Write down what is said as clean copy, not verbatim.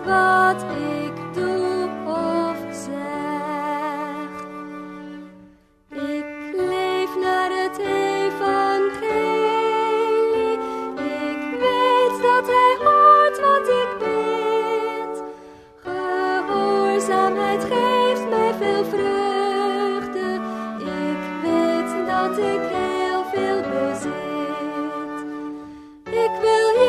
wat ik doe of zeg. Ik leef naar het evangelie. Ik weet dat hij hoort wat ik bid. Gehoorzaamheid geeft mij veel vreugde. Ik weet dat ik heel veel bezit. Ik wil